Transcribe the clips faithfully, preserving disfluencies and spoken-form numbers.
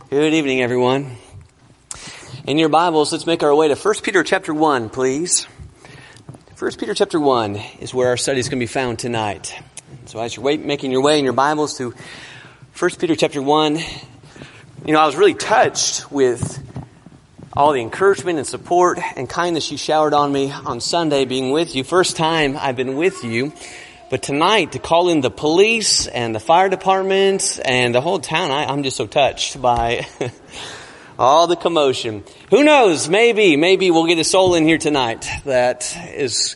Good evening, everyone. In your Bibles, let's make our way to First Peter chapter one, please. First Peter chapter one is where our study is going to be found tonight. So as you're making your way in your Bibles to First Peter chapter one, you know, I was really touched with all the encouragement and support and kindness you showered on me on Sunday being with you. First time I've been with you. But tonight, to call in the police and the fire department and the whole town, I, I'm just so touched by all the commotion. Who knows? Maybe, maybe we'll get a soul in here tonight that is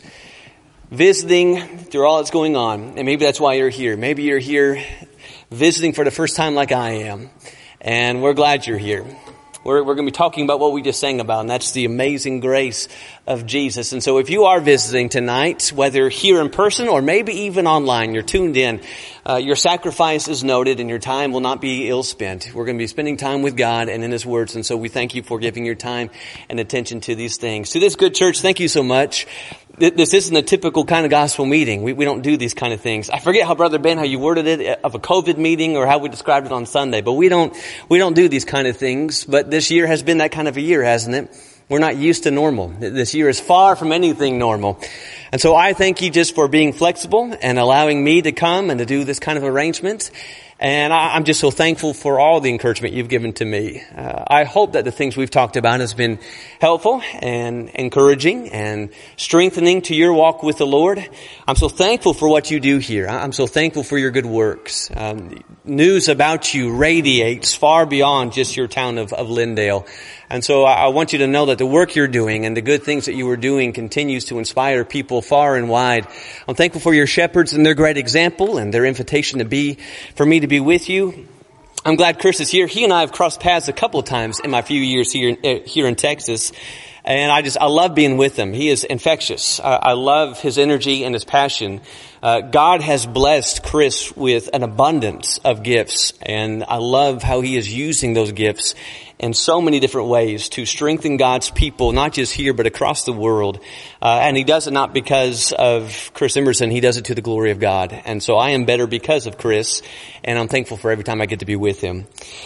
visiting through all that's going on. And maybe that's why you're here. Maybe you're here visiting for the first time like I am. And we're glad you're here. We're, we're going to be talking about what we just sang about, and that's the amazing grace of Jesus. And so if you are visiting tonight, whether here in person or maybe even online, you're tuned in, uh, your sacrifice is noted and your time will not be ill spent. We're going to be spending time with God and in His words. And so we thank you for giving your time and attention to these things. To this good church, thank you so much. This isn't a typical kind of gospel meeting. We, we don't do these kind of things. I forget how Brother Ben, how you worded it, of a COVID meeting or how we described it on Sunday, but we don't, we don't do these kind of things. But this year has been that kind of a year, hasn't it? We're not used to normal. This year is far from anything normal. And so I thank you just for being flexible and allowing me to come and to do this kind of arrangement. And I'm just so thankful for all the encouragement you've given to me. Uh, I hope that the things we've talked about has been helpful and encouraging and strengthening to your walk with the Lord. I'm so thankful for what you do here. I'm so thankful for your good works. Um, news about you radiates far beyond just your town of, of Lindale. And so I want you to know that the work you're doing and the good things that you are doing continues to inspire people far and wide. I'm thankful for your shepherds and their great example and their invitation to be, for me to be with you. I'm glad Chris is here. He and I have crossed paths a couple of times in my few years here, uh, here in Texas. And I just, I love being with him. He is infectious. I, I love his energy and his passion. Uh, God has blessed Chris with an abundance of gifts. And I love how he is using those gifts in so many different ways to strengthen God's people, not just here, but across the world. Uh, and he does it not because of Chris Emerson. He does it to the glory of God. And so I am better because of Chris. And I'm thankful for every time I get to be with him.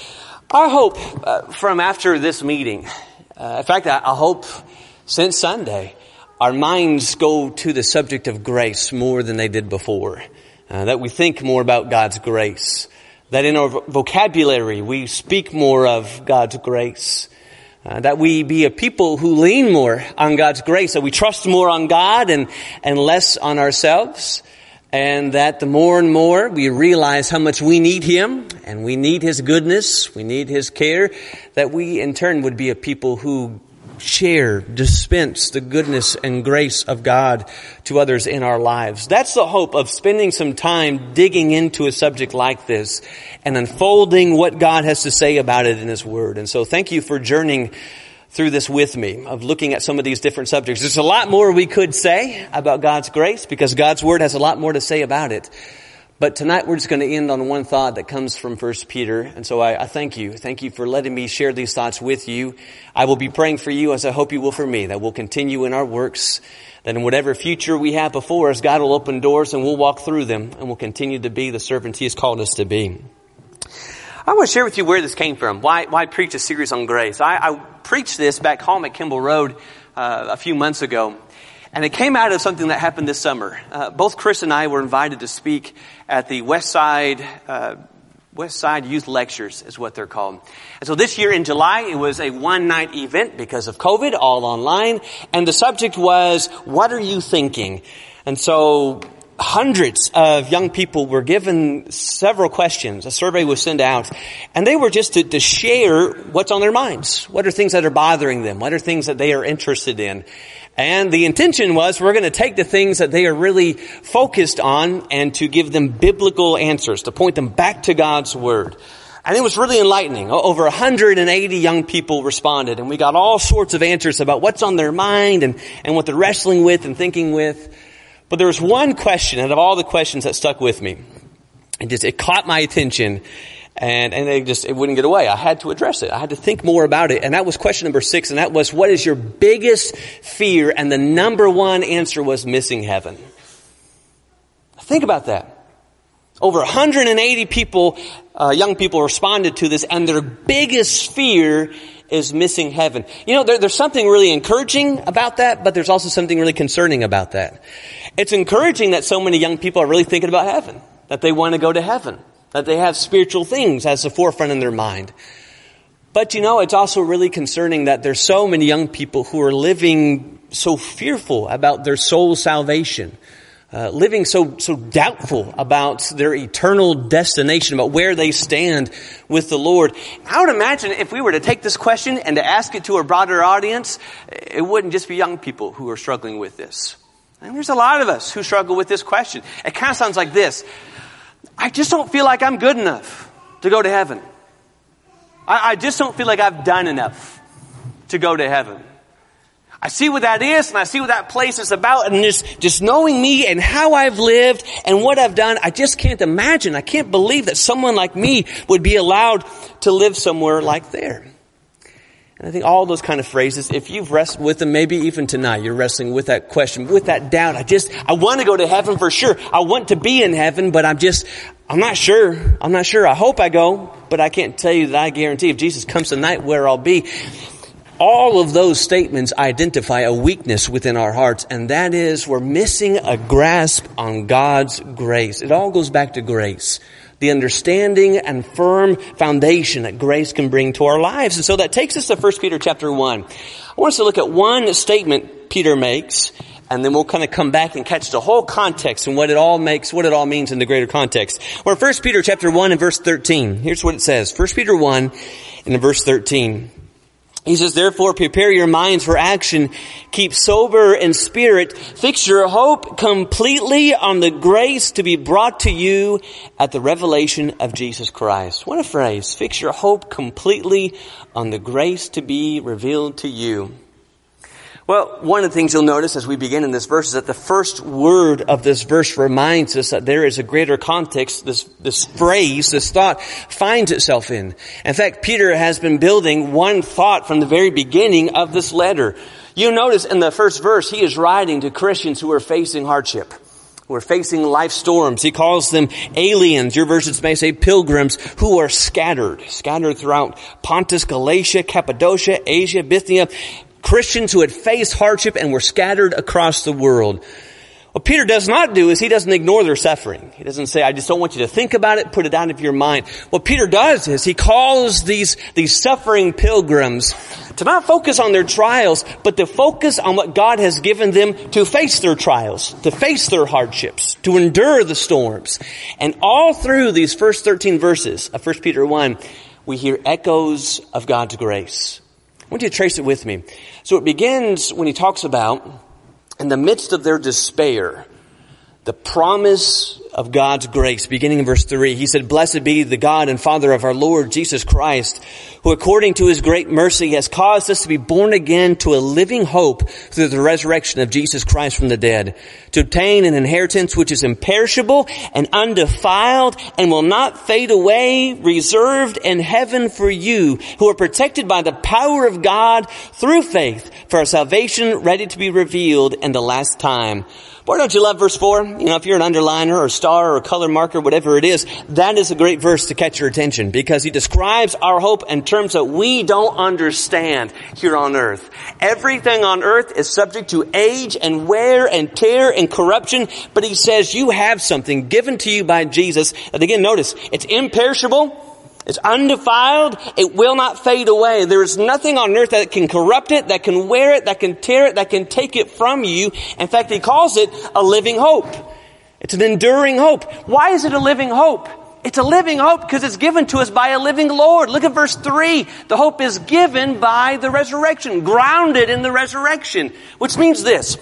I hope uh, from after this meeting, Uh, in fact, I, I hope since Sunday, our minds go to the subject of grace more than they did before. Uh, that we think more about God's grace. That in our vocabulary, we speak more of God's grace. Uh, that we be a people who lean more on God's grace. That we trust more on God and, and less on ourselves. And that the more and more we realize how much we need Him and we need His goodness, we need His care, that we in turn would be a people who share, dispense the goodness and grace of God to others in our lives. That's the hope of spending some time digging into a subject like this and unfolding what God has to say about it in His Word. And so thank you for journeying through this with me, of looking at some of these different subjects. There's a lot more we could say about God's grace because God's Word has a lot more to say about it. But tonight we're just going to end on one thought that comes from First Peter. And so I, I thank you. Thank you for letting me share these thoughts with you. I will be praying for you as I hope you will for me, that we'll continue in our works, that in whatever future we have before us, God will open doors and we'll walk through them and we'll continue to be the servants He has called us to be. I want to share with you where this came from. Why, why preach a series on grace? I, I preached this back home at Kimball Road uh, a few months ago. And it came out of something that happened this summer. Uh, both Chris and I were invited to speak at the West Side, uh, West Side Youth Lectures is what they're called. And so this year in July, it was a one-night event because of COVID, all online. And the subject was, what are you thinking? And so hundreds of young people were given several questions. A survey was sent out. And they were just to, to share what's on their minds. What are things that are bothering them? What are things that they are interested in? And the intention was we're going to take the things that they are really focused on and to give them biblical answers, to point them back to God's Word. And it was really enlightening. Over one hundred eighty young people responded, and we got all sorts of answers about what's on their mind and, and what they're wrestling with and thinking with. But there was one question out of all the questions that stuck with me. It just, it caught my attention. And, and they just, it wouldn't get away. I had to address it. I had to think more about it. And that was question number six. And that was, what is your biggest fear? And the number one answer was missing heaven. Think about that. Over one hundred eighty people, uh, young people responded to this, and their biggest fear is missing heaven. You know, there, there's something really encouraging about that, but there's also something really concerning about that. It's encouraging that so many young people are really thinking about heaven, that they want to go to heaven, that they have spiritual things as the forefront in their mind. But you know, it's also really concerning that there's so many young people who are living so fearful about their soul salvation. Uh, living so so doubtful about their eternal destination, about where they stand with the Lord. I would imagine if we were to take this question and to ask it to a broader audience, it wouldn't just be young people who are struggling with this. And there's a lot of us who struggle with this question. It kind of sounds like this. I just don't feel like I'm good enough to go to heaven. I, I just don't feel like I've done enough to go to heaven. I see what that is, and I see what that place is about, and just, just knowing me and how I've lived and what I've done, I just can't imagine, I can't believe that someone like me would be allowed to live somewhere like there. And I think all those kind of phrases, if you've wrestled with them, maybe even tonight, you're wrestling with that question, with that doubt. I just, I want to go to heaven for sure. I want to be in heaven, but I'm just, I'm not sure. I'm not sure. I hope I go, but I can't tell you that I guarantee if Jesus comes tonight where I'll be. All of those statements identify a weakness within our hearts, and that is we're missing a grasp on God's grace. It all goes back to grace. The understanding and firm foundation that grace can bring to our lives. And so that takes us to First Peter chapter one. I want us to look at one statement Peter makes, and then we'll kind of come back and catch the whole context and what it all makes, what it all means in the greater context. We're First Peter chapter one and verse thirteen. Here's what it says. First Peter one and verse thirteen. He says, therefore, prepare your minds for action. Keep sober in spirit. Fix your hope completely on the grace to be brought to you at the revelation of Jesus Christ. What a phrase. Fix your hope completely on the grace to be revealed to you. Well, one of the things you'll notice as we begin in this verse is that the first word of this verse reminds us that there is a greater context this, this phrase, this thought finds itself in. In fact, Peter has been building one thought from the very beginning of this letter. You notice in the first verse, he is writing to Christians who are facing hardship, who are facing life storms. He calls them aliens. Your versions may say pilgrims who are scattered, scattered throughout Pontus, Galatia, Cappadocia, Asia, Bithynia. Christians who had faced hardship and were scattered across the world. What Peter does not do is he doesn't ignore their suffering. He doesn't say, I just don't want you to think about it, put it out of your mind. What Peter does is he calls these, these suffering pilgrims to not focus on their trials, but to focus on what God has given them to face their trials, to face their hardships, to endure the storms. And all through these first thirteen verses of First Peter one, we hear echoes of God's grace. I want you to trace it with me. So it begins when he talks about, in the midst of their despair, the promise of God's grace. Beginning in verse three, he said, blessed be the God and Father of our Lord Jesus Christ, who according to his great mercy has caused us to be born again to a living hope through the resurrection of Jesus Christ from the dead, to obtain an inheritance which is imperishable and undefiled and will not fade away, reserved in heaven for you, who are protected by the power of God through faith for our salvation ready to be revealed in the last time. Boy, don't you love verse four? You know, if you're an underliner or a star or a color marker, whatever it is, that is a great verse to catch your attention because he describes our hope in terms that we don't understand here on earth. Everything on earth is subject to age and wear and tear and corruption, but he says you have something given to you by Jesus. And again, notice, it's imperishable. It's undefiled. It will not fade away. There is nothing on earth that can corrupt it, that can wear it, that can tear it, that can take it from you. In fact, he calls it a living hope. It's an enduring hope. Why is it a living hope? It's a living hope because it's given to us by a living Lord. Look at verse three. The hope is given by the resurrection, grounded in the resurrection, which means this.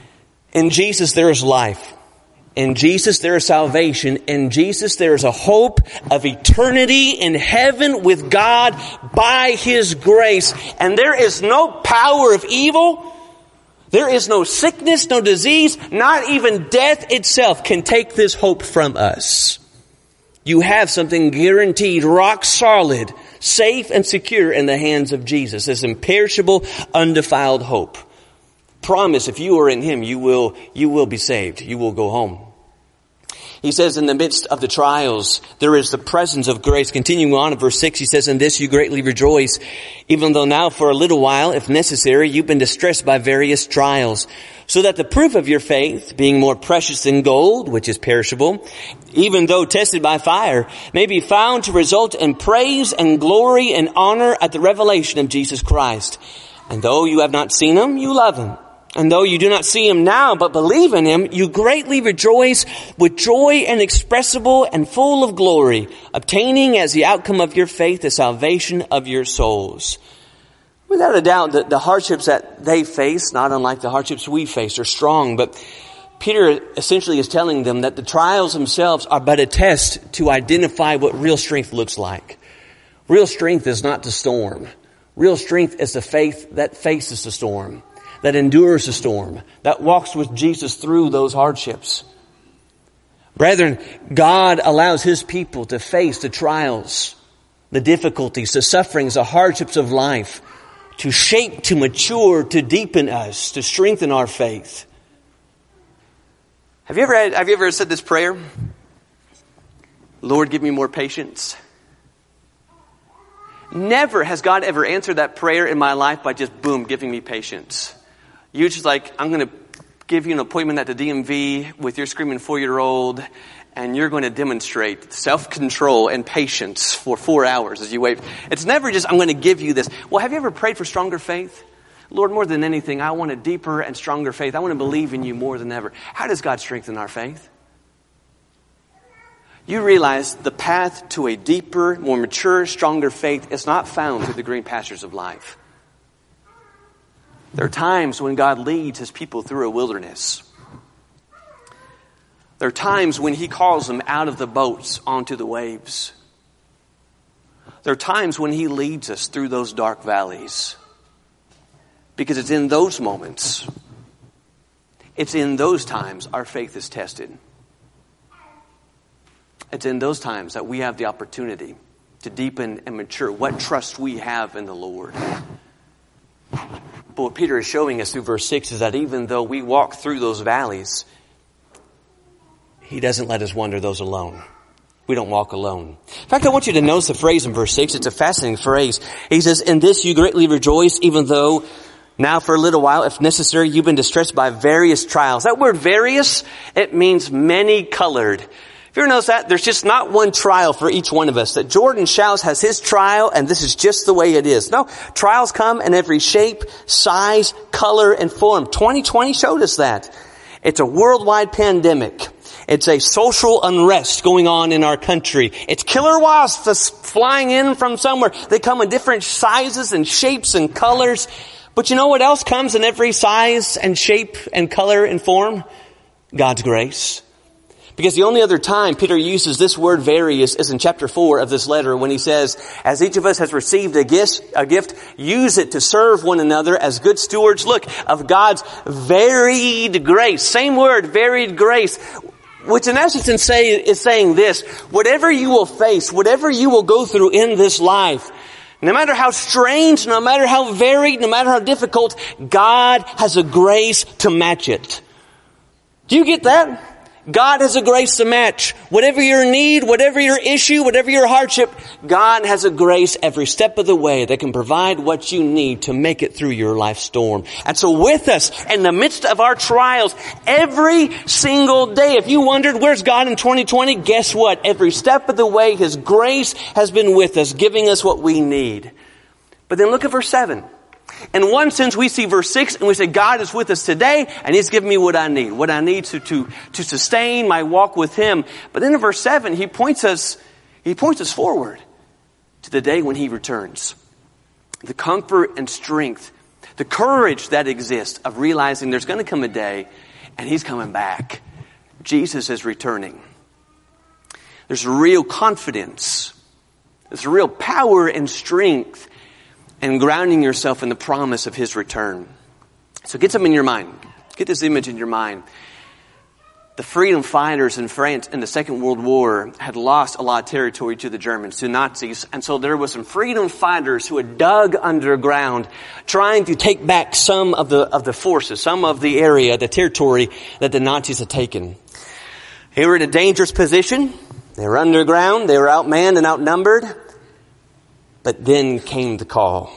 In Jesus there is life. In Jesus there is salvation. In Jesus there is a hope of eternity in heaven with God by his grace. And there is no power of evil. There is no sickness, no disease, not even death itself can take this hope from us. You have something guaranteed, rock solid, safe and secure in the hands of Jesus. This imperishable, undefiled hope. Promise if you are in him, you will, you will be saved. You will go home. He says in the midst of the trials, there is the presence of grace. Continuing on in verse six, he says, in this you greatly rejoice, even though now for a little while, if necessary, you've been distressed by various trials, so that the proof of your faith, being more precious than gold, which is perishable, even though tested by fire, may be found to result in praise and glory and honor at the revelation of Jesus Christ. And though you have not seen him, you love him. And though you do not see him now, but believe in him, you greatly rejoice with joy inexpressible and full of glory, obtaining as the outcome of your faith the salvation of your souls. Without a doubt, the, the hardships that they face, not unlike the hardships we face, are strong. But Peter essentially is telling them that the trials themselves are but a test to identify what real strength looks like. Real strength is not the storm. Real strength is the faith that faces the storm, that endures the storm, that walks with Jesus through those hardships. Brethren, God allows his people to face the trials, the difficulties, the sufferings, the hardships of life, to shape, to mature, to deepen us, to strengthen our faith. Have you ever had, have you ever said this prayer? Lord, give me more patience. Never has God ever answered that prayer in my life by just, boom, giving me patience. You're just like, I'm going to give you an appointment at the D M V with your screaming four-year-old, and you're going to demonstrate self-control and patience for four hours as you wait. It's never just, I'm going to give you this. Well, have you ever prayed for stronger faith? Lord, more than anything, I want a deeper and stronger faith. I want to believe in you more than ever. How does God strengthen our faith? You realize the path to a deeper, more mature, stronger faith is not found through the green pastures of life. There are times when God leads his people through a wilderness. There are times when he calls them out of the boats onto the waves. There are times when he leads us through those dark valleys. Because it's in those moments, it's in those times our faith is tested. It's in those times that we have the opportunity to deepen and mature what trust we have in the Lord. But what Peter is showing us through verse six is that even though we walk through those valleys, he doesn't let us wander those alone. We don't walk alone. In fact, I want you to notice the phrase in verse six. It's a fascinating phrase. He says, in this you greatly rejoice, even though now for a little while, if necessary, you've been distressed by various trials. That word various, it means many colored. If you ever notice that, there's just not one trial for each one of us. That Jordan Shouse has his trial, and this is just the way it is. No, trials come in every shape, size, color, and form. twenty twenty showed us that. It's a worldwide pandemic. It's a social unrest going on in our country. It's killer wasps flying in from somewhere. They come in different sizes and shapes and colors. But you know what else comes in every size and shape and color and form? God's grace. Because the only other time Peter uses this word various is in chapter four of this letter when he says, as each of us has received a gift, a gift, use it to serve one another as good stewards, look, of God's varied grace. Same word, varied grace. Which in essence is saying this, whatever you will face, whatever you will go through in this life, no matter how strange, no matter how varied, no matter how difficult, God has a grace to match it. Do you get that? God has a grace to match. Whatever your need, whatever your issue, whatever your hardship, God has a grace every step of the way that can provide what you need to make it through your life storm. And so with us, in the midst of our trials, every single day, if you wondered, where's God in twenty twenty? Guess what? Every step of the way, his grace has been with us, giving us what we need. But then look at verse seven. In one sense, we see verse six and we say, God is with us today and he's given me what I need, what I need to, to, to sustain my walk with him. But then in verse seven, he points us, he points us forward to the day when he returns. The comfort and strength, the courage that exists of realizing there's going to come a day and he's coming back. Jesus is returning. There's real confidence. There's real power and strength and grounding yourself in the promise of his return. So get something in your mind. Get this image in your mind. The freedom fighters in France in the Second World War had lost a lot of territory to the Germans, to Nazis. And so there was some freedom fighters who had dug underground trying to take back some of the, of the forces, some of the area, the territory that the Nazis had taken. They were in a dangerous position. They were underground. They were outmanned and outnumbered. But then came the call.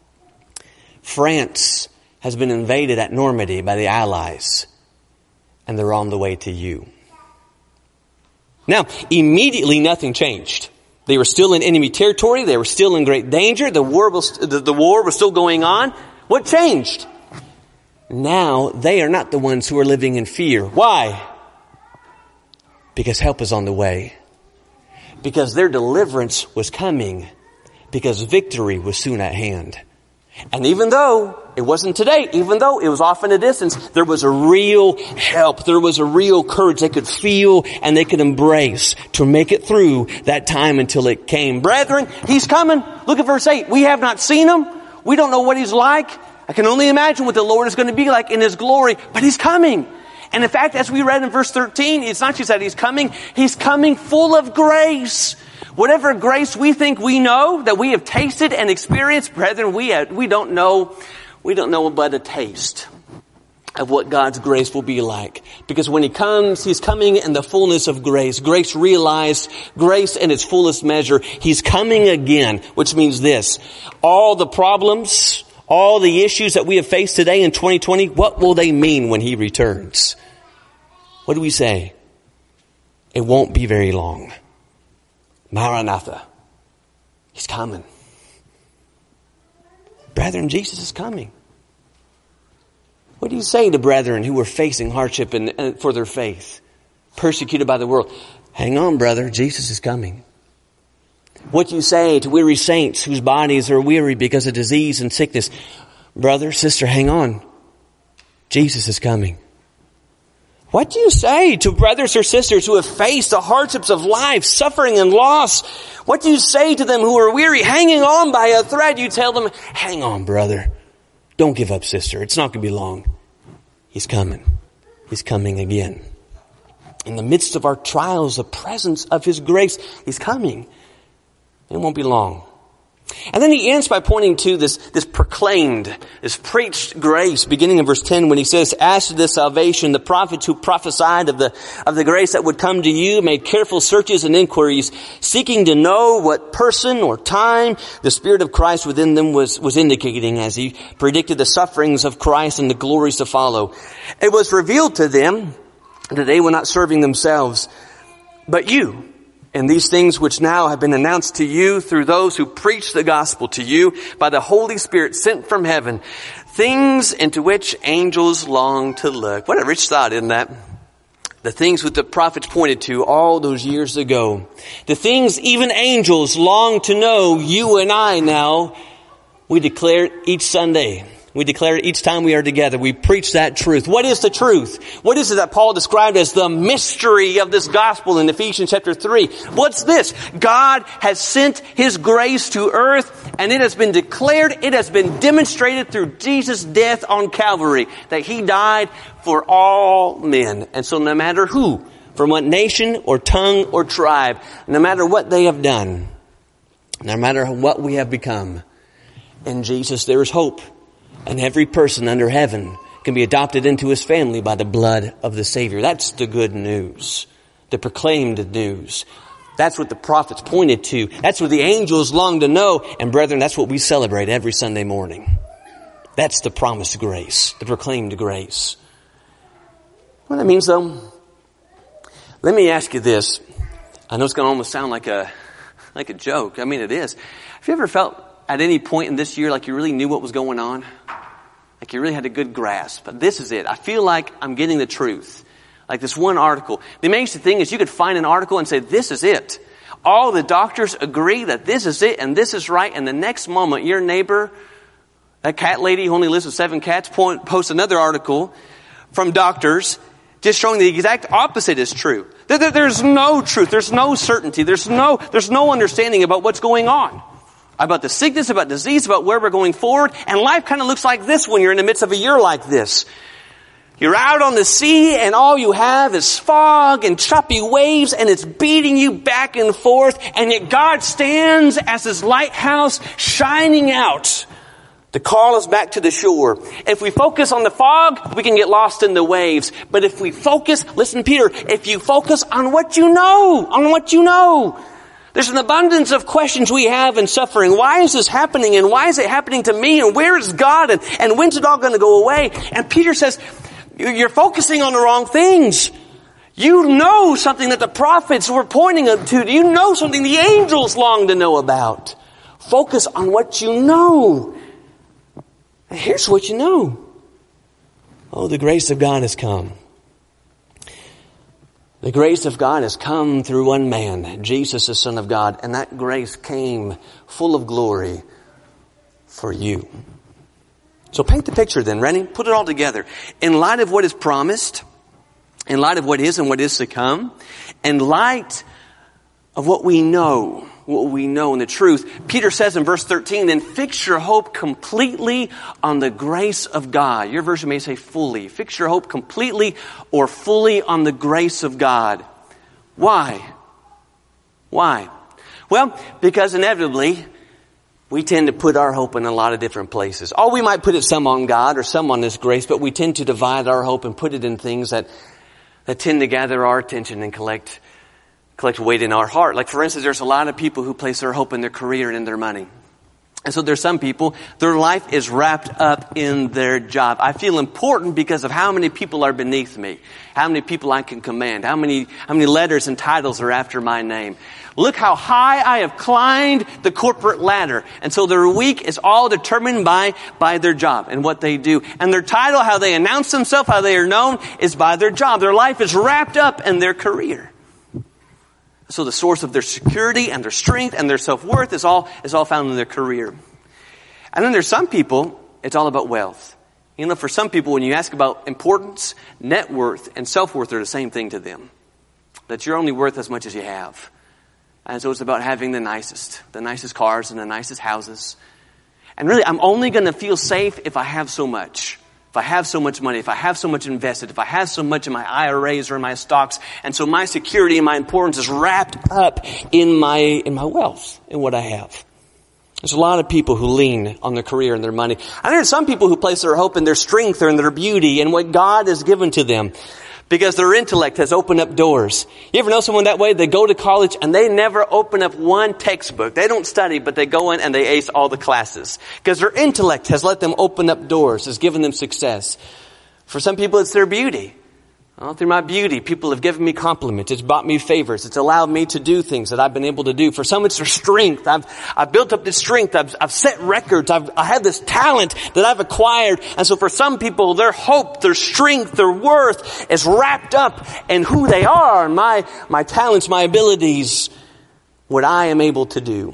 France has been invaded at Normandy by the Allies, and they're on the way to you. Now, immediately nothing changed. They were still in enemy territory. They were still in great danger. The war was, the, the war was still going on. What changed? Now they are not the ones who are living in fear. Why? Because help is on the way. Because their deliverance was coming. Because victory was soon at hand. And even though it wasn't today, even though it was off in a distance, there was a real help. There was a real courage they could feel and they could embrace to make it through that time until it came. Brethren, He's coming. Look at verse eight. We have not seen Him. We don't know what He's like. I can only imagine what the Lord is going to be like in His glory, but He's coming. And in fact, as we read in verse thirteen, it's not just that He's coming, He's coming full of grace. Whatever grace we think we know, that we have tasted and experienced, brethren, we have, we don't know, we don't know but a taste of what God's grace will be like. Because when He comes, He's coming in the fullness of grace. Grace realized, grace in its fullest measure. He's coming again, which means this. All the problems, all the issues that we have faced today in twenty twenty, what will they mean when He returns? What do we say? It won't be very long. Maranatha. He's coming. Brethren, Jesus is coming. What do you say to brethren who are facing hardship and, and for their faith? Persecuted by the world. Hang on, brother. Jesus is coming. What do you say to weary saints whose bodies are weary because of disease and sickness? Brother, sister, hang on. Jesus is coming. What do you say to brothers or sisters who have faced the hardships of life, suffering and loss? What do you say to them who are weary, hanging on by a thread? You tell them, hang on, brother. Don't give up, sister. It's not going to be long. He's coming. He's coming again. In the midst of our trials, the presence of His grace, He's coming. It won't be long. And then He ends by pointing to this, this proclaimed, this preached grace, beginning in verse ten when He says, as to this salvation, the prophets who prophesied of the, of the grace that would come to you made careful searches and inquiries, seeking to know what person or time the Spirit of Christ within them was, was indicating as He predicted the sufferings of Christ and the glories to follow. It was revealed to them that they were not serving themselves, but you. And these things which now have been announced to you through those who preach the gospel to you by the Holy Spirit sent from heaven, things into which angels long to look. What a rich thought, isn't that? The things that the prophets pointed to all those years ago. The things even angels long to know, you and I now, we declare it each Sunday. We declare it each time we are together. We preach that truth. What is the truth? What is it that Paul described as the mystery of this gospel in Ephesians chapter three? What's this? God has sent His grace to earth, and it has been declared, it has been demonstrated through Jesus' death on Calvary, that He died for all men. And so no matter who, from what nation or tongue or tribe, no matter what they have done, no matter what we have become, in Jesus there is hope. And every person under heaven can be adopted into His family by the blood of the Savior. That's the good news. The proclaimed news. That's what the prophets pointed to. That's what the angels long to know. And brethren, that's what we celebrate every Sunday morning. That's the promised grace. The proclaimed grace. What that means though, let me ask you this. I know it's going to almost sound like a, like a joke. I mean, it is. Have you ever felt at any point in this year like you really knew what was going on? Like you really had a good grasp. But this is it. I feel like I'm getting the truth. Like this one article. The amazing thing is you could find an article and say, this is it. All the doctors agree that this is it and this is right. And the next moment, your neighbor, that cat lady who only lives with seven cats, point, posts another article from doctors just showing the exact opposite is true. There, there, there's no truth. There's no certainty. There's no, there's no understanding about what's going on. About the sickness, about disease, about where we're going forward. And life kind of looks like this when you're in the midst of a year like this. You're out on the sea and all you have is fog and choppy waves and it's beating you back and forth. And yet God stands as His lighthouse shining out to call us back to the shore. If we focus on the fog, we can get lost in the waves. But if we focus, listen, Peter, if you focus on what you know, on what you know, there's an abundance of questions we have in suffering. Why is this happening? And why is it happening to me? And where is God? And, and when's it all going to go away? And Peter says, you're focusing on the wrong things. You know something that the prophets were pointing to. You know something the angels long to know about. Focus on what you know. And here's what you know. Oh, the grace of God has come. The grace of God has come through one man, Jesus, the Son of God. And that grace came full of glory for you. So paint the picture then, Rennie. Put it all together. In light of what is promised, in light of what is and what is to come, in light of what we know, what we know in the truth, Peter says in verse thirteen, then fix your hope completely on the grace of God. Your version may say fully. Fix your hope completely or fully on the grace of God. Why? Why? Well, because inevitably, we tend to put our hope in a lot of different places. Or we might put it some on God or some on His grace, but we tend to divide our hope and put it in things that that tend to gather our attention and collect collect weight in our heart. Like, for instance, there's a lot of people who place their hope in their career and in their money. And so there's some people, their life is wrapped up in their job. I feel important because of how many people are beneath me, how many people I can command, how many how many letters and titles are after my name. Look how high I have climbed the corporate ladder. And so their week is all determined by, by their job and what they do. And their title, how they announce themselves, how they are known, is by their job. Their life is wrapped up in their career. So the source of their security and their strength and their self-worth is all, is all found in their career. And then there's some people, it's all about wealth. You know, for some people, when you ask about importance, net worth and self-worth are the same thing to them. That you're only worth as much as you have. And so it's about having the nicest, the nicest cars and the nicest houses. And really, I'm only going to feel safe if I have so much. If I have so much money, if I have so much invested, if I have so much in my I R As or in my stocks. And so my security and my importance is wrapped up in my, in my wealth, in what I have. There's a lot of people who lean on their career and their money. And there's some people who place their hope in their strength or in their beauty and what God has given to them. Because their intellect has opened up doors. You ever know someone that way? They go to college and they never open up one textbook. They don't study, but they go in and they ace all the classes. Because their intellect has let them open up doors, has given them success. For some people, it's their beauty. Well, through my beauty, people have given me compliments. It's bought me favors. It's allowed me to do things that I've been able to do. For some, it's their strength. I've, I've built up this strength. I've, I've set records. I've, I have this talent that I've acquired. And so for some people, their hope, their strength, their worth is wrapped up in who they are, my, my talents, my abilities, what I am able to do.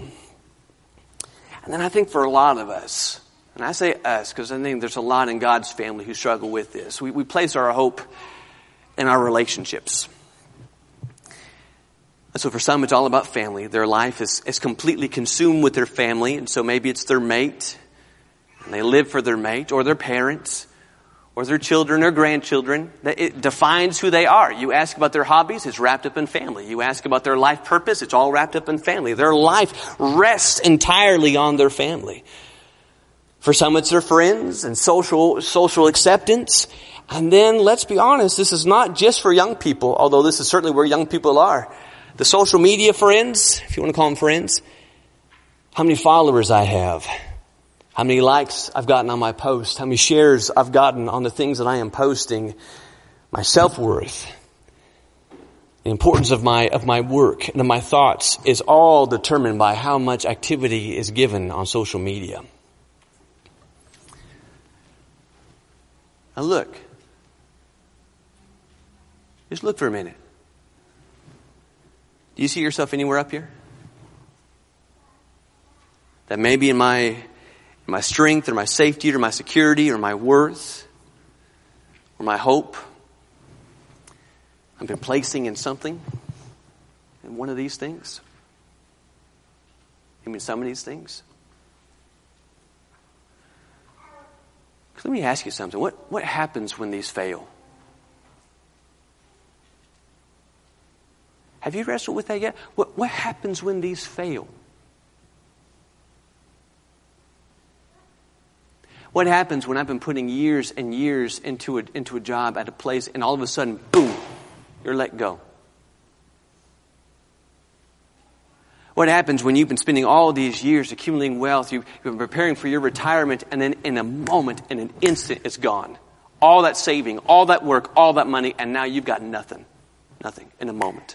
And then I think for a lot of us, and I say us because I think there's a lot in God's family who struggle with this. We, we place our hope in our relationships. And so for some, it's all about family. Their life is, is completely consumed with their family. And so maybe it's their mate, and they live for their mate, or their parents, or their children or grandchildren. It defines who they are. You ask about their hobbies, it's wrapped up in family. You ask about their life purpose, it's all wrapped up in family. Their life rests entirely on their family. For some, it's their friends and social, social acceptance. And then, let's be honest, this is not just for young people, although this is certainly where young people are. The social media friends, if you want to call them friends, how many followers I have, how many likes I've gotten on my post, how many shares I've gotten on the things that I am posting, my self-worth, the importance of my, of my work and of my thoughts is all determined by how much activity is given on social media. Now look. Just look for a minute. Do you see yourself anywhere up here? That maybe in my, in my strength or my safety or my security or my worth or my hope, I've been placing in something, in one of these things? I mean, some of these things? Let me ask you something. What, what happens when these fail? Have you wrestled with that yet? What, what happens when these fail? What happens when I've been putting years and years into a, into a job at a place and all of a sudden, boom, you're let go? What happens when you've been spending all these years accumulating wealth, you've been preparing for your retirement, and then in a moment, in an instant, it's gone. All that saving, all that work, all that money, and now you've got nothing. Nothing in a moment.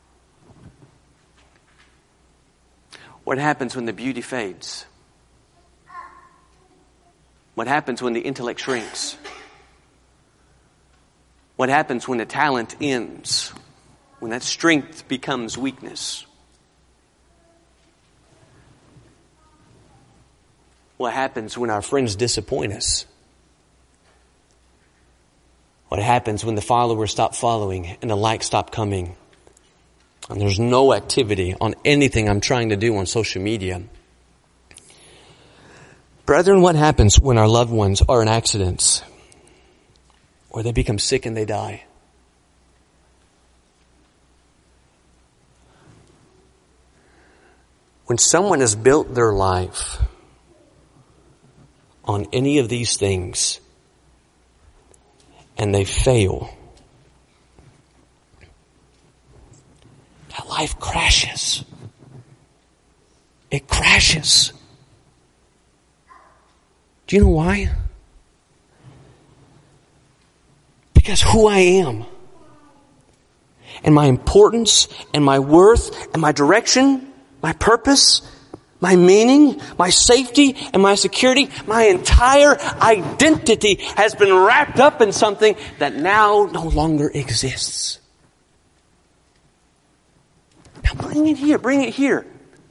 What happens when the beauty fades? What happens when the intellect shrinks? What happens when the talent ends? When that strength becomes weakness? What happens when our friends disappoint us? What happens when the followers stop following and the likes stop coming? And there's no activity on anything I'm trying to do on social media. Brethren, what happens when our loved ones are in accidents? Or they become sick and they die? When someone has built their life on any of these things and they fail, that life crashes. It crashes. Do you know why? Because who I am and my importance and my worth and my direction, my purpose, my meaning, my safety, and my security, my entire identity has been wrapped up in something that now no longer exists. Now bring it here, bring it here.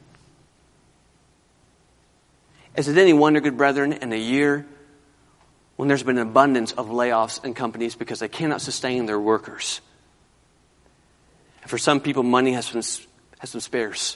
Is it any wonder, good brethren, in a year when there's been an abundance of layoffs in companies because they cannot sustain their workers? And for some people, money has been, has been scarce.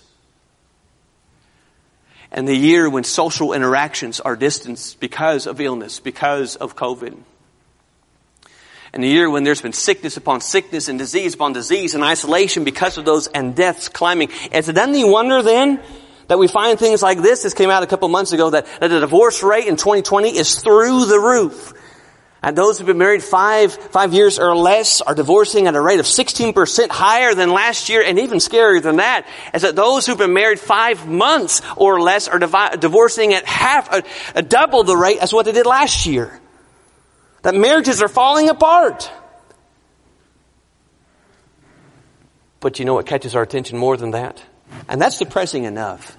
And the year when social interactions are distanced because of illness, because of COVID. And the year when there's been sickness upon sickness and disease upon disease and isolation because of those and deaths climbing. Is it any wonder then that we find things like this? This came out a couple months ago, that, that the divorce rate in twenty twenty is through the roof. And those who've been married five, five years or less are divorcing at a rate of sixteen percent higher than last year. And even scarier than that is that those who've been married five months or less are divi- divorcing at half, a, a double the rate as what they did last year. That marriages are falling apart. But you know what catches our attention more than that? And that's depressing enough.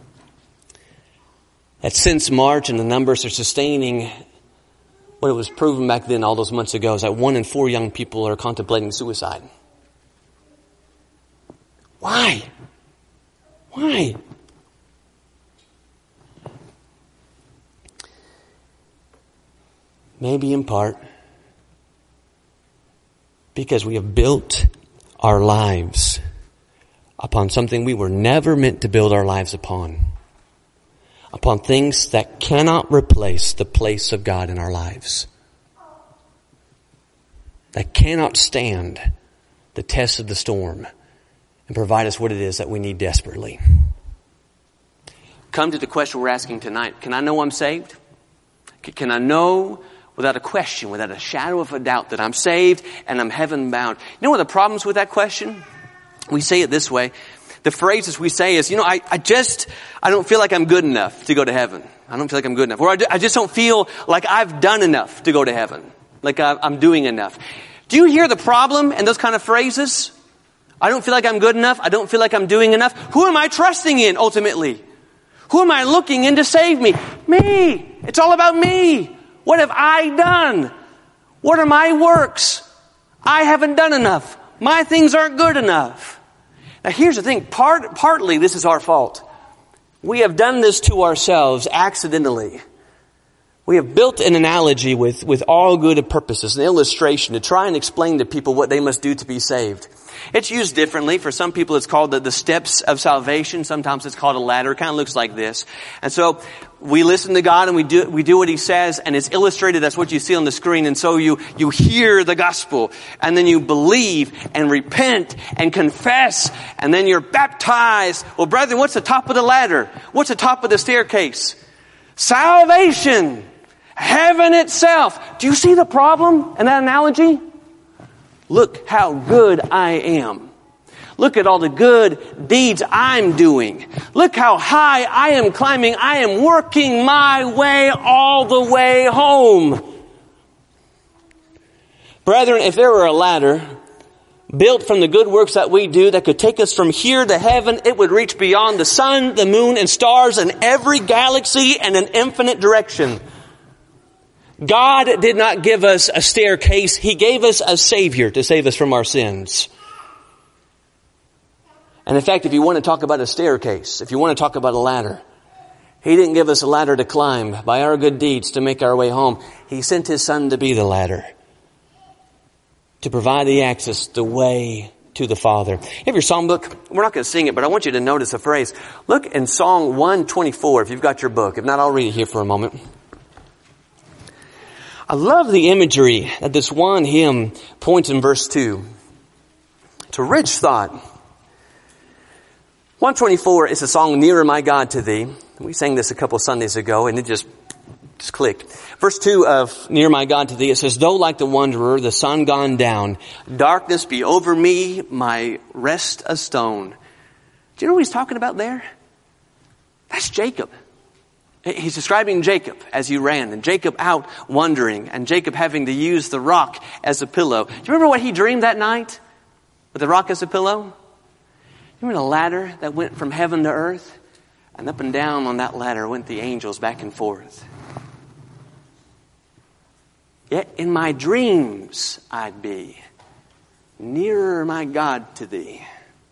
That since March and the numbers are sustaining, what it was proven back then all those months ago is that one in four young people are contemplating suicide. Why? Why? Maybe in part because we have built our lives upon something we were never meant to build our lives upon. Upon things that cannot replace the place of God in our lives. That cannot stand the test of the storm and provide us what it is that we need desperately. Come to the question we're asking tonight. Can I know I'm saved? Can I know without a question, without a shadow of a doubt that I'm saved and I'm heaven bound? You know what the problems with that question? We say it this way. The phrases we say is, you know, I, I just, I don't feel like I'm good enough to go to heaven. I don't feel like I'm good enough. Or I, I just don't feel like I've done enough to go to heaven. Like I, I'm doing enough. Do you hear the problem in those kind of phrases? I don't feel like I'm good enough. I don't feel like I'm doing enough. Who am I trusting in ultimately? Who am I looking in to save me? Me. It's all about me. What have I done? What are my works? I haven't done enough. My things aren't good enough. Now here's the thing, part, partly this is our fault. We have done this to ourselves accidentally. We have built an analogy with, with all good purposes, an illustration to try and explain to people what they must do to be saved. It's used differently. For some people it's called the, the steps of salvation. Sometimes it's called a ladder. It kind of looks like this. And so we listen to God and we do, we do what He says, and it's illustrated. That's what you see on the screen. And so you, you hear the gospel, and then you believe and repent and confess, and then you're baptized. Well, brethren, what's the top of the ladder? What's the top of the staircase? Salvation. Heaven itself. Do you see the problem in that analogy? Look how good I am. Look at all the good deeds I'm doing. Look how high I am climbing. I am working my way all the way home. Brethren, if there were a ladder built from the good works that we do that could take us from here to heaven, it would reach beyond the sun, the moon, and stars and every galaxy and an infinite direction. God did not give us a staircase. He gave us a Savior to save us from our sins. And in fact, if you want to talk about a staircase, if you want to talk about a ladder, He didn't give us a ladder to climb by our good deeds to make our way home. He sent His Son to be the ladder, to provide the access, the way to the Father. You have your song book. We're not going to sing it, but I want you to notice a phrase. Look in Song one twenty-four if you've got your book. If not, I'll read it here for a moment. I love the imagery that this one hymn points in verse two. It's a rich thought. one twenty-four is a song, Nearer My God to Thee. We sang this a couple Sundays ago and it just, just clicked. Verse two of Near My God to Thee, it says, though like the wanderer, the sun gone down, darkness be over me, my rest a stone. Do you know what he's talking about there? That's Jacob. He's describing Jacob as he ran, and Jacob out wandering, and Jacob having to use the rock as a pillow. Do you remember what he dreamed that night with the rock as a pillow? You remember the ladder that went from heaven to earth? And up and down on that ladder went the angels back and forth. Yet in my dreams I'd be nearer my God to Thee.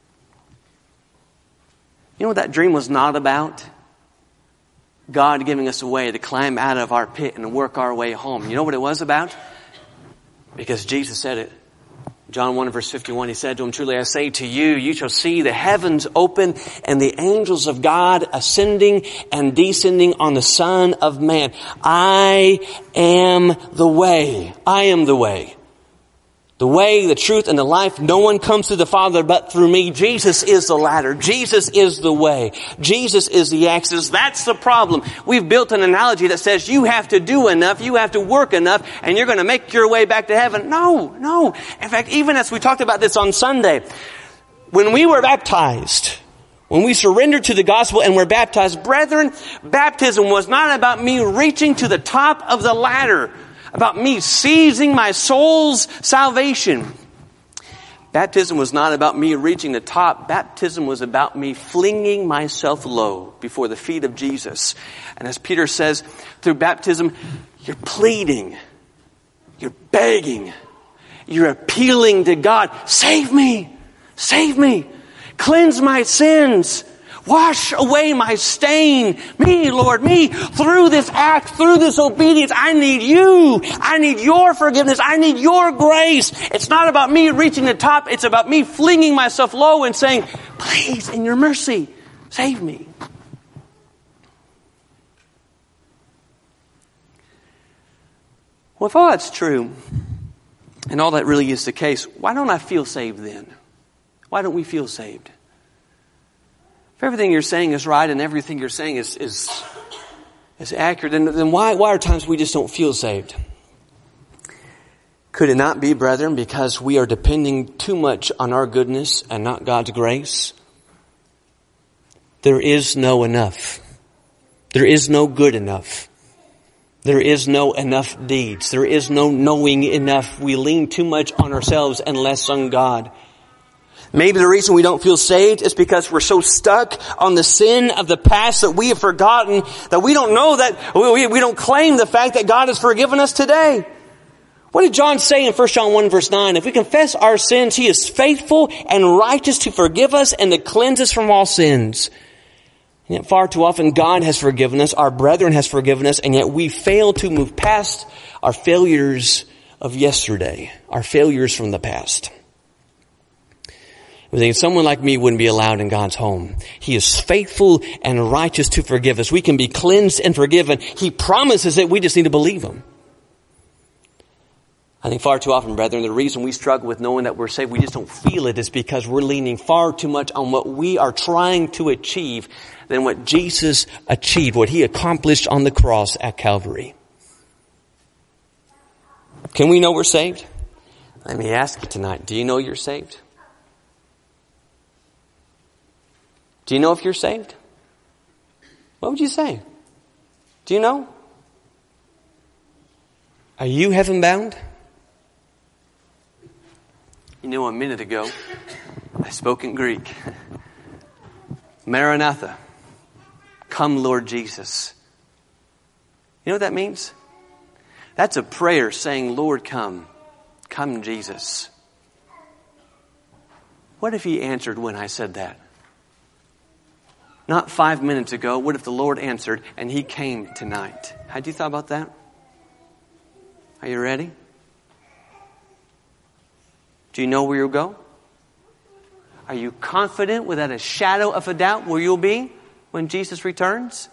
You know what that dream was not about? God giving us a way to climb out of our pit and work our way home. You know what it was about? Because Jesus said it. John one verse fifty-one, He said to him, truly I say to you, you shall see the heavens open and the angels of God ascending and descending on the Son of Man. I am the way. I am the way. The way, the truth, and the life. No one comes to the Father but through me. Jesus is the ladder. Jesus is the way. Jesus is the access. That's the problem. We've built an analogy that says you have to do enough, you have to work enough, and you're going to make your way back to heaven. No, no. In fact, even as we talked about this on Sunday, when we were baptized, when we surrendered to the gospel and were baptized, brethren, baptism was not about me reaching to the top of the ladder, about me seizing my soul's salvation. Baptism was not about me reaching the top. Baptism was about me flinging myself low before the feet of Jesus. And as Peter says, through baptism, you're pleading, you're begging, you're appealing to God. Save me, save me, cleanse my sins. Wash away my stain. Me, Lord, me. Through this act, through this obedience, I need you. I need your forgiveness. I need your grace. It's not about me reaching the top. It's about me flinging myself low and saying, please, in your mercy, save me. Well, if all that's true, and all that really is the case, why don't I feel saved then? Why don't we feel saved? If everything you're saying is right and everything you're saying is is, is accurate, then, then why, why are times we just don't feel saved? Could it not be, brethren, because we are depending too much on our goodness and not God's grace? There is no enough. There is no good enough. There is no enough deeds. There is no knowing enough. We lean too much on ourselves and less on God. Maybe the reason we don't feel saved is because we're so stuck on the sin of the past that we have forgotten, that we don't know that, we, we don't claim the fact that God has forgiven us today. What did John say in First John one verse nine? If we confess our sins, He is faithful and righteous to forgive us and to cleanse us from all sins. And yet far too often God has forgiven us, our brethren has forgiven us, and yet we fail to move past our failures of yesterday, our failures from the past. We think someone like me wouldn't be allowed in God's home. He is faithful and righteous to forgive us. We can be cleansed and forgiven. He promises it. We just need to believe Him. I think far too often, brethren, the reason we struggle with knowing that we're saved, we just don't feel it, is because we're leaning far too much on what we are trying to achieve than what Jesus achieved, what He accomplished on the cross at Calvary. Can we know we're saved? Let me ask you tonight, do you know you're saved? Do you know if you're saved? What would you say? Do you know? Are you heaven bound? You know, a minute ago, I spoke in Greek. Maranatha. Come, Lord Jesus. You know what that means? That's a prayer saying, Lord, come. Come, Jesus. What if he answered when I said that? Not five minutes ago, what if the Lord answered and he came tonight? Had you thought about that? Are you ready? Do you know where you'll go? Are you confident without a shadow of a doubt where you'll be when Jesus returns?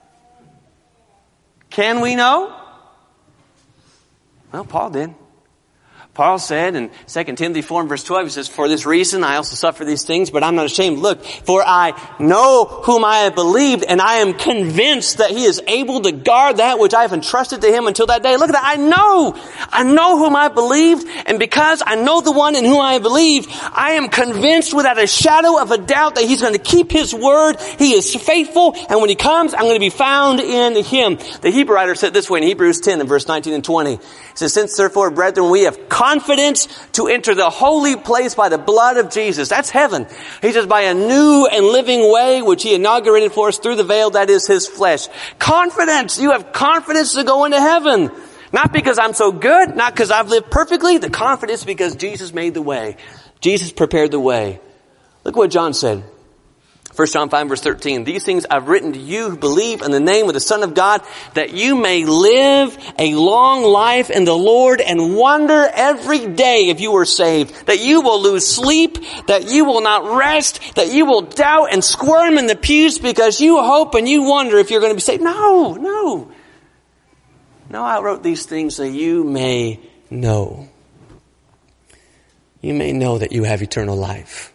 Can we know? Well, Paul did. Paul said in Second Timothy four and verse twelve, he says, for this reason I also suffer these things, but I'm not ashamed. Look, for I know whom I have believed, and I am convinced that he is able to guard that which I have entrusted to him until that day. Look at that. I know. I know whom I believed, and because I know the one in whom I believe, I am convinced without a shadow of a doubt that he's going to keep his word. He is faithful, and when he comes, I'm going to be found in him. The Hebrew writer said this way in Hebrews ten and verse nineteen and twenty. He says, since therefore, brethren, we have confidence to enter the holy place by the blood of Jesus. That's heaven. He says, by a new and living way, which he inaugurated for us through the veil, that is his flesh. Confidence. You have confidence to go into heaven. Not because I'm so good, not because I've lived perfectly. The confidence because Jesus made the way. Jesus prepared the way. Look what John said. First John five verse thirteen, these things I've written to you who believe in the name of the Son of God, that you may live a long life in the Lord and wonder every day if you are saved, that you will lose sleep, that you will not rest, that you will doubt and squirm in the pews because you hope and you wonder if you're going to be saved. No, no. No, I wrote these things that you may know. You may know that you have eternal life.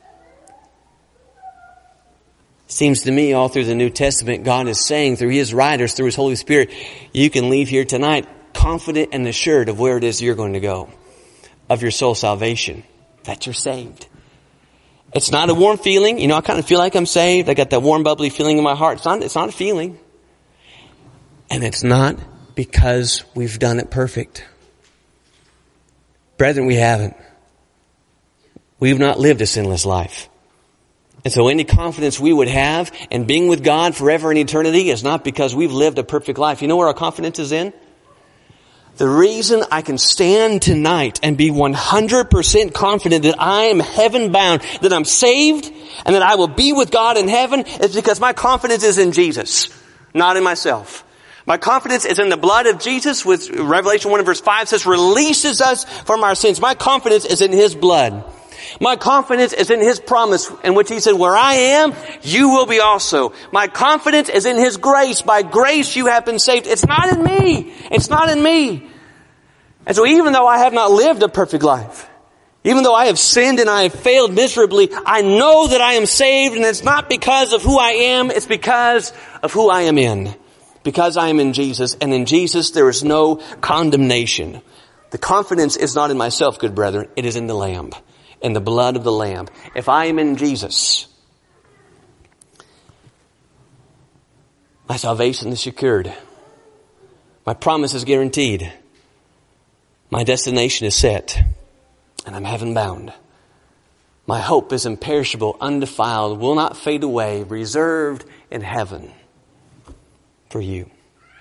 Seems to me all through the New Testament, God is saying through his writers, through his Holy Spirit, you can leave here tonight confident and assured of where it is you're going to go, of your soul salvation, that you're saved. It's not a warm feeling. You know, I kind of feel like I'm saved. I got that warm, bubbly feeling in my heart. It's not, it's not a feeling. And it's not because we've done it perfect. Brethren, we haven't. We've not lived a sinless life. And so any confidence we would have in being with God forever in eternity is not because we've lived a perfect life. You know where our confidence is in? The reason I can stand tonight and be one hundred percent confident that I am heaven bound, that I'm saved, and that I will be with God in heaven is because my confidence is in Jesus, not in myself. My confidence is in the blood of Jesus, which Revelation one and verse five says releases us from our sins. My confidence is in his blood. My confidence is in his promise in which he said, where I am, you will be also. My confidence is in his grace. By grace you have been saved. It's not in me. It's not in me. And so even though I have not lived a perfect life, even though I have sinned and I have failed miserably, I know that I am saved, and it's not because of who I am. It's because of who I am in. Because I am in Jesus, and in Jesus there is no condemnation. The confidence is not in myself, good brethren. It is in the Lamb. In the blood of the Lamb. If I am in Jesus, my salvation is secured. My promise is guaranteed. My destination is set. And I'm heaven bound. My hope is imperishable, undefiled, will not fade away, reserved in heaven for you.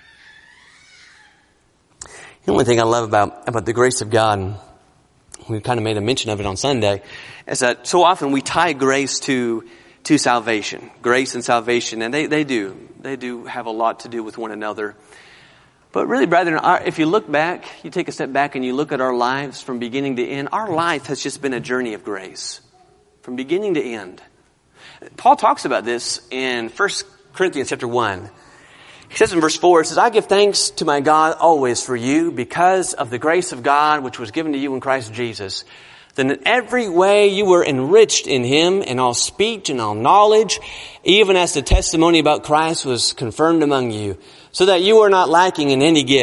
The only thing I love about, about the grace of God, we kind of made a mention of it on Sunday, is that so often we tie grace to to salvation. Grace and salvation, and they, they do. They do have a lot to do with one another. But really, brethren, our, if you look back, you take a step back and you look at our lives from beginning to end, our life has just been a journey of grace. From beginning to end. Paul talks about this in First Corinthians chapter one. He says in verse four, it says, I give thanks to my God always for you because of the grace of God which was given to you in Christ Jesus. Then in every way you were enriched in him in all speech and all knowledge, even as the testimony about Christ was confirmed among you, so that you are not lacking in any gift.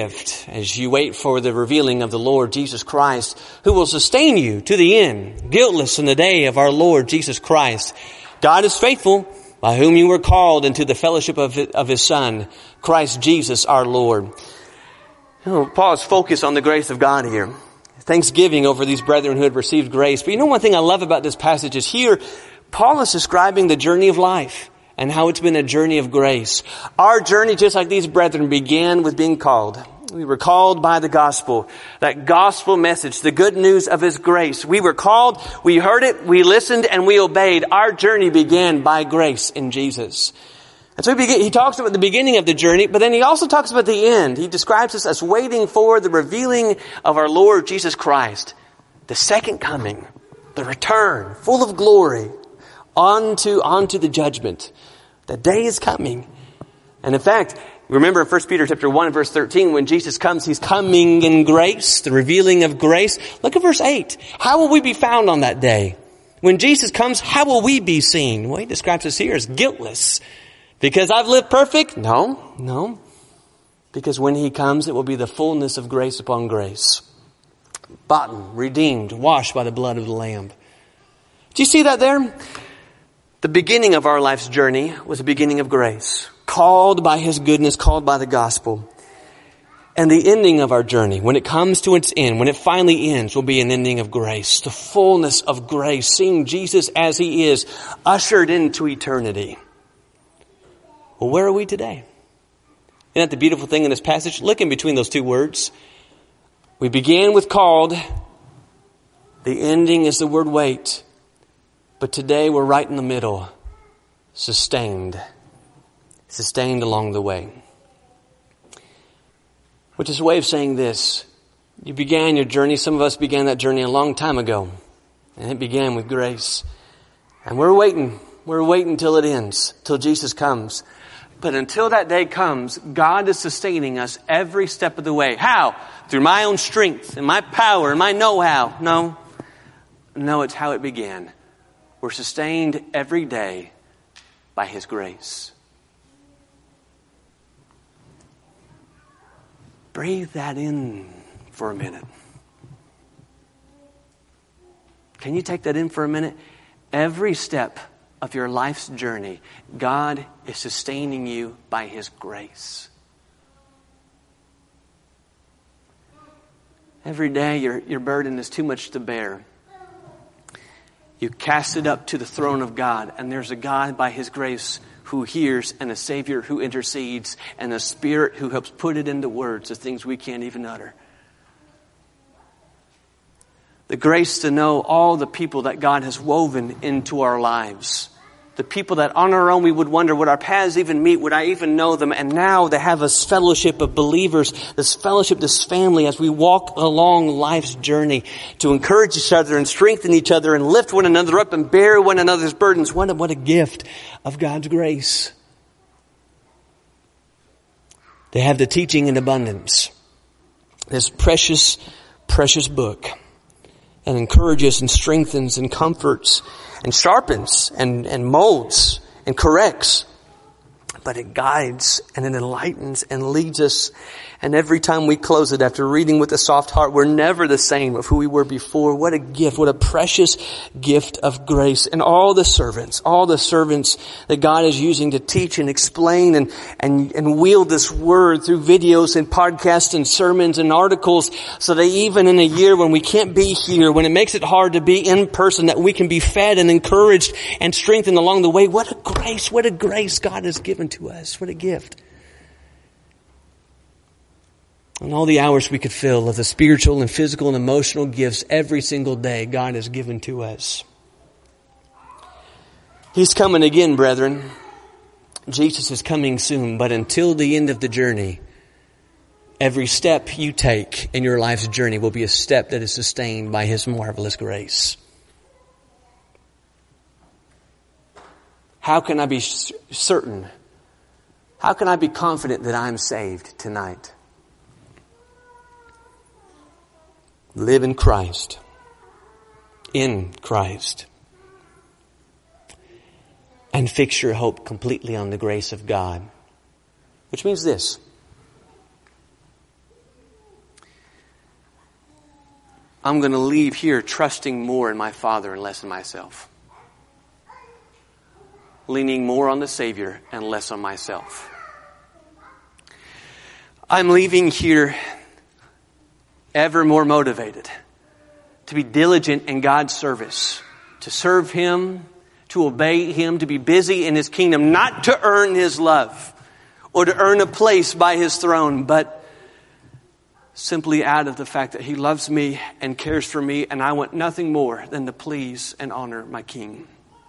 as you wait for the revealing of the Lord Jesus Christ, who will sustain you to the end, guiltless in the day of our Lord Jesus Christ. God is faithful, by whom you were called into the fellowship of of His Son, Christ Jesus our Lord. You know, Paul is focused on the grace of God here. Thanksgiving over these brethren who had received grace. But you know one thing I love about this passage is here, Paul is describing the journey of life and how it's been a journey of grace. Our journey, just like these brethren, began with being called. We were called by the gospel, that gospel message, the good news of His grace. We were called, we heard it, we listened, and we obeyed. Our journey began by grace in Jesus. And so he, begin, he talks about the beginning of the journey, but then he also talks about the end. He describes us as waiting for the revealing of our Lord Jesus Christ, the second coming, the return, full of glory, onto, onto the judgment. The day is coming. And in fact, remember in First Peter chapter one, verse thirteen, when Jesus comes, He's coming in grace, the revealing of grace. Look at verse eight. How will we be found on that day? When Jesus comes, how will we be seen? Well, he describes us here as guiltless. Because I've lived perfect? No, no. Because when He comes, it will be the fullness of grace upon grace. Bought, redeemed, washed by the blood of the Lamb. Do you see that there? The beginning of our life's journey was a beginning of grace. Called by His goodness, called by the gospel. And the ending of our journey, when it comes to its end, when it finally ends, will be an ending of grace. The fullness of grace, seeing Jesus as He is, ushered into eternity. Well, where are we today? Isn't that the beautiful thing in this passage? Look in between those two words. We began with called. The ending is the word wait. But today we're right in the middle. Sustained. Sustained along the way. Which is a way of saying this. You began your journey. Some of us began that journey a long time ago. And it began with grace. And we're waiting. We're waiting till it ends. Till Jesus comes. But until that day comes, God is sustaining us every step of the way. How? Through my own strength and my power and my know-how. No. No, it's how it began. We're sustained every day by His grace. Breathe that in for a minute. Can you take that in for a minute? Every step of your life's journey, God is sustaining you by His grace. Every day your, your burden is too much to bear. You cast it up to the throne of God, and there's a God by His grace who hears, and a Savior who intercedes, and a Spirit who helps put it into words, the things we can't even utter. The grace to know all the people that God has woven into our lives. The people that on our own we would wonder, would our paths even meet? Would I even know them? And now they have this fellowship of believers, this fellowship, this family as we walk along life's journey to encourage each other and strengthen each other and lift one another up and bear one another's burdens. What a, what a gift of God's grace. They have the teaching in abundance. This precious, precious book that encourages and strengthens and comforts and sharpens and, and molds and corrects. But it guides and it enlightens and leads us. And every time we close it after reading with a soft heart, we're never the same of who we were before. What a gift, what a precious gift of grace. And all the servants, all the servants that God is using to teach and explain and, and, and wield this word through videos and podcasts and sermons and articles, so that even in a year when we can't be here, when it makes it hard to be in person, that we can be fed and encouraged and strengthened along the way. What a grace, what a grace God has given to us. What a gift. And all the hours we could fill of the spiritual and physical and emotional gifts every single day God has given to us. He's coming again, brethren. Jesus is coming soon, but until the end of the journey, every step you take in your life's journey will be a step that is sustained by His marvelous grace. How can I be certain? How can I be confident that I'm saved tonight? Live in Christ. In Christ. And fix your hope completely on the grace of God. Which means this. I'm going to leave here trusting more in my Father and less in myself. Leaning more on the Savior and less on myself. I'm leaving here ever more motivated to be diligent in God's service, to serve Him, to obey Him, to be busy in His kingdom, not to earn His love or to earn a place by His throne, but simply out of the fact that He loves me and cares for me, and I want nothing more than to please and honor my King.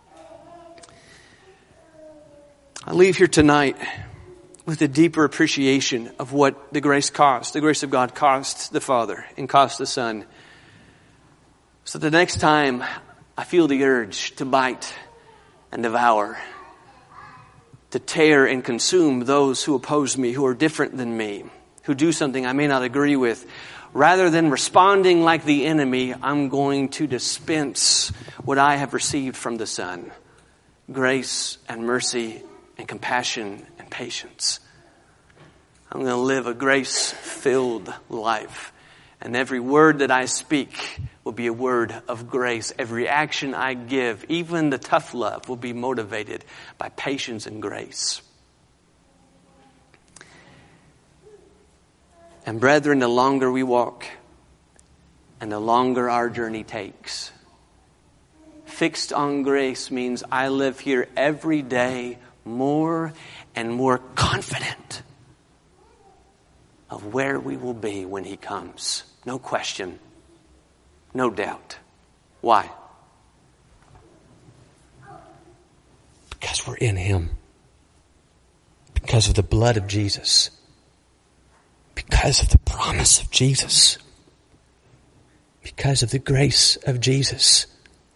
I leave here tonight with a deeper appreciation of what the grace cost, the grace of God cost the Father and cost the Son. So the next time I feel the urge to bite and devour, to tear and consume those who oppose me, who are different than me, who do something I may not agree with, rather than responding like the enemy, I'm going to dispense what I have received from the Son. Grace and mercy and compassion and patience. I'm going to live a grace-filled life. And every word that I speak will be a word of grace. Every action I give, even the tough love, will be motivated by patience and grace. And brethren, the longer we walk and the longer our journey takes, fixed on grace means I live here every day more and more confident of where we will be when He comes. No question. No doubt. Why? Because we're in Him. Because of the blood of Jesus. Because of the promise of Jesus. Because of the grace of Jesus.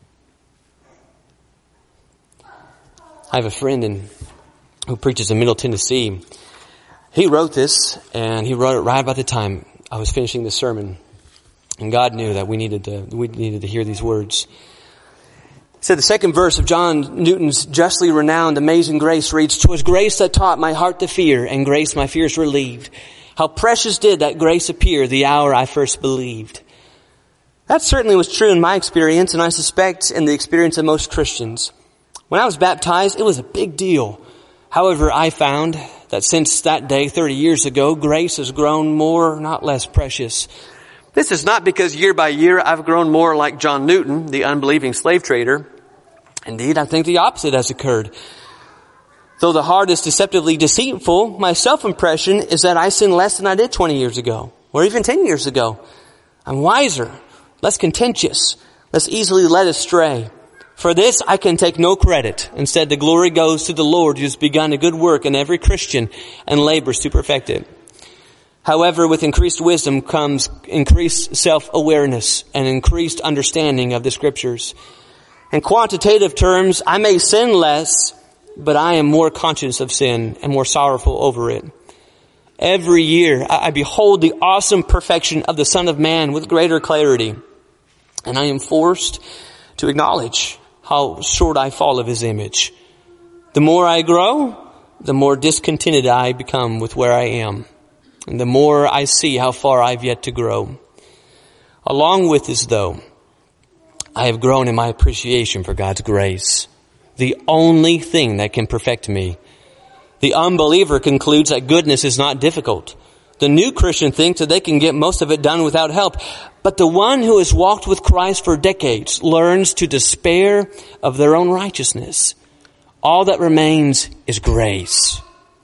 I have a friend in, who preaches in Middle Tennessee. He wrote this, and he wrote it right about the time I was finishing the sermon. And God knew that we needed to, we needed to hear these words. He said the second verse of John Newton's justly renowned Amazing Grace reads, "'Twas grace that taught my heart to fear, and grace my fears relieved. How precious did that grace appear the hour I first believed." That certainly was true in my experience, and I suspect in the experience of most Christians. When I was baptized, it was a big deal. However, I found that since that day, thirty years ago, grace has grown more, not less precious. This is not because year by year I've grown more like John Newton, the unbelieving slave trader. Indeed, I think the opposite has occurred. Though the heart is deceptively deceitful, my self-impression is that I sin less than I did twenty years ago, or even ten years ago. I'm wiser, less contentious, less easily led astray. For this I can take no credit. Instead, the glory goes to the Lord who has begun a good work in every Christian and labors to perfect it. However, with increased wisdom comes increased self-awareness and increased understanding of the Scriptures. In quantitative terms, I may sin less, but I am more conscious of sin and more sorrowful over it. Every year, I behold the awesome perfection of the Son of Man with greater clarity, and I am forced to acknowledge how short I fall of His image. The more I grow, the more discontented I become with where I am, and the more I see how far I've yet to grow. Along with this, though, I have grown in my appreciation for God's grace, the only thing that can perfect me. The unbeliever concludes that goodness is not difficult. The new Christian thinks that they can get most of it done without help. But the one who has walked with Christ for decades learns to despair of their own righteousness. All that remains is grace.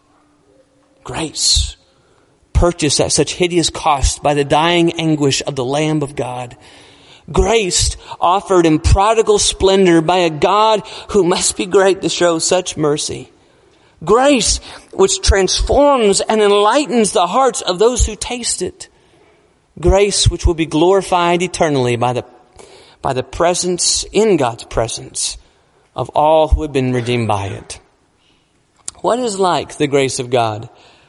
Grace. Purchased at such hideous cost by the dying anguish of the Lamb of God. Grace offered in prodigal splendor by a God who must be great to show such mercy. Grace which transforms and enlightens the hearts of those who taste it. Grace which will be glorified eternally by the, by the presence, in God's presence, of all who have been redeemed by it. What is like the grace of God?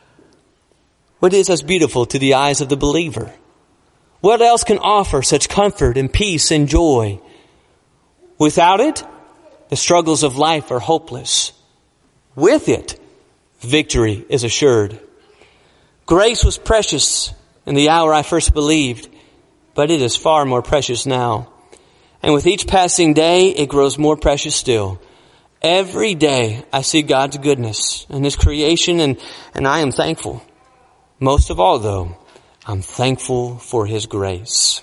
What is as beautiful to the eyes of the believer? What else can offer such comfort and peace and joy? Without it, the struggles of life are hopeless. With it, victory is assured. Grace was precious in the hour I first believed. but it is far more precious now. And with each passing day, it grows more precious still. Every day I see God's goodness and His creation, and, and I am thankful. Most of all, though, I'm thankful for His grace.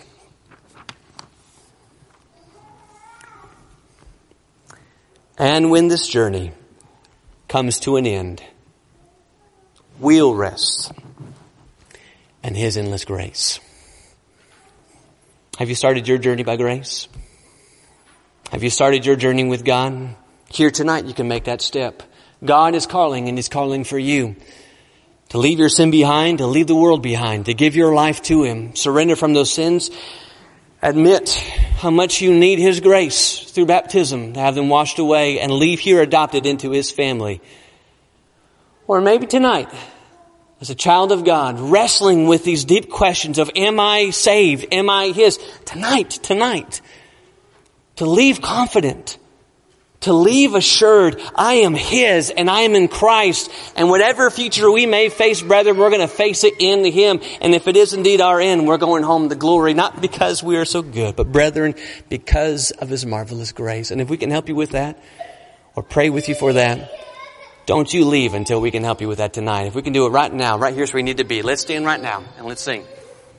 And when this journey comes to an end, we'll rest in His endless grace. Have you started your journey by grace? Have you started your journey with God? Here tonight you can make that step. God is calling, and He's calling for you to leave your sin behind, to leave the world behind, to give your life to Him. Surrender from those sins. Admit how much you need His grace through baptism to have them washed away and leave here adopted into His family. Or maybe tonight, as a child of God, wrestling with these deep questions of, am I saved? Am I His? Tonight, tonight, to leave confident, to leave assured, I am His and I am in Christ. And whatever future we may face, brethren, we're going to face it in Him. And if it is indeed our end, we're going home to glory, not because we are so good, but brethren, because of His marvelous grace. And if we can help you with that, or pray with you for that, don't you leave until we can help you with that tonight. If we can do it right now, right here's where we need to be. Let's stand right now and let's sing.